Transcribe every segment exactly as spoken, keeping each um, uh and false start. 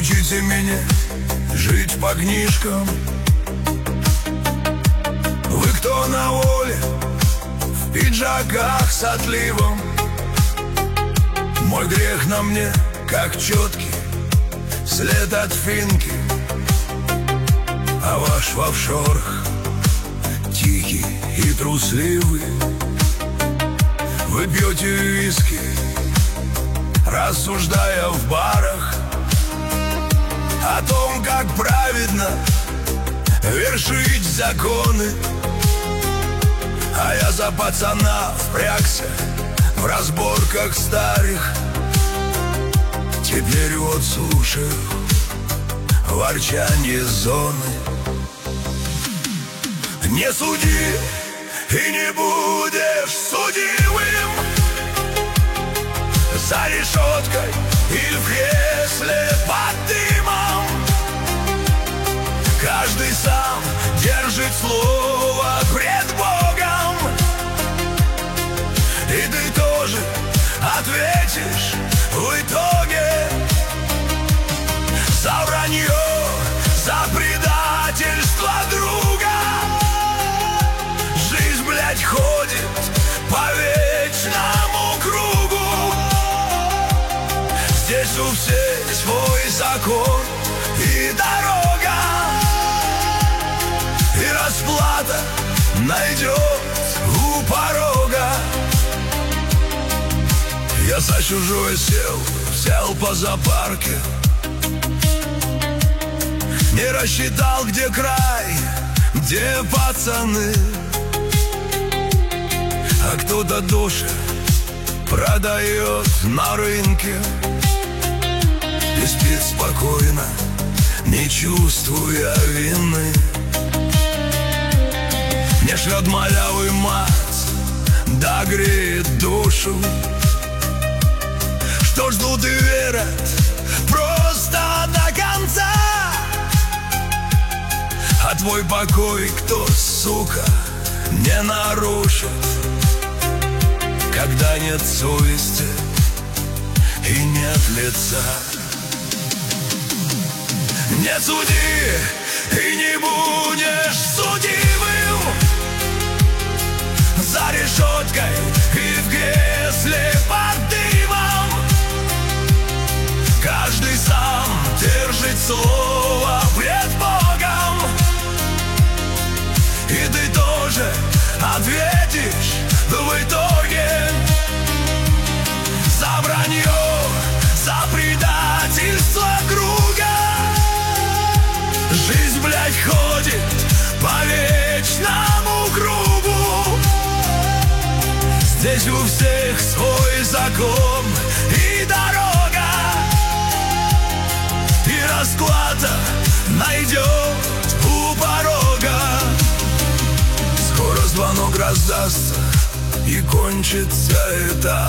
Учите меня жить по книжкам. Вы кто на воле, в пиджаках с отливом? Мой грех на мне, как четкий след от финки, а ваш в офшорах тихий и трусливый. Вы пьете виски, рассуждая в барах о том, как праведно вершить законы. А я за пацана впрягся в разборках старых. Теперь вот слушаю ворчанье зоны. Не суди, и не будешь судимым. За решеткой или в кресле под дымом. Каждый сам держит слово пред Богом. И ты тоже ответишь в итоге за вранье, за предательство друга. Жизнь, блядь, ходит по вечному кругу. Здесь у всех свой закон и дорога, и расплата найдет у порога. Я за чужое сел, взял по зоопарке. Не рассчитал, где край, где пацаны. А кто-то души продает на рынке и спит спокойно, не чувствуя вины. Не шлет малявый мат, да греет душу. Что ждут и верят просто до конца. А твой покой кто, сука, не нарушит, когда нет совести и нет лица. Не суди, и не будешь судимым. За решеткой и в кресле под дымом. Каждый сам держит слово пред Богом. И ты тоже ответишь в итоге за вранье, за предательство круга. Жизнь, блядь, ходит по вечному кругу. Здесь у всех свой закон и дорога, и расклада найдет у порога. Скоро звонок раздастся и кончится этап.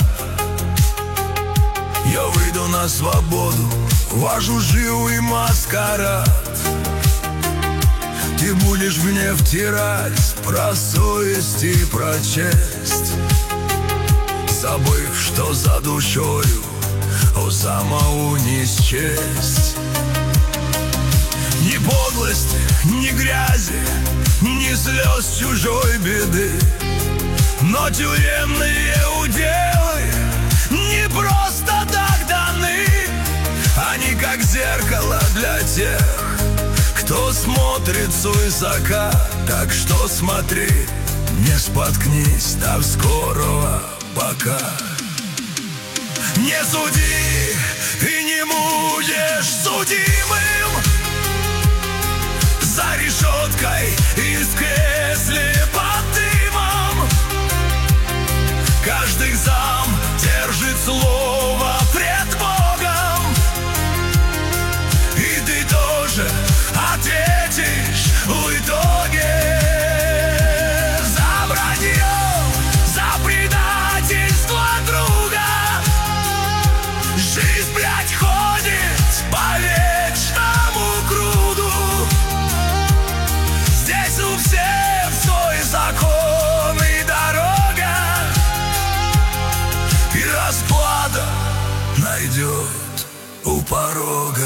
Я выйду на свободу, вожу живый маскарад. Ты будешь мне втирать про совесть и про честь, забыв, что за душою у самого не счесть. Ни подлости, ни грязи, ни слез чужой беды. Но тюремные уделы не просто так даны. Они как зеркало для тех, кто смотрит свысока. Так что смотри, не споткнись, до скорого пока. Не суди, и не будешь судимым. За решеткой и в кресле под дымом. Каждый сам держит слово пред Богом. И ты тоже ответишь в итоге за вранье, за предательство друга. Жизнь, блядь, ходит по вечному кругу. Здесь у всех свой закон и дорога, и расплата найдет у порога.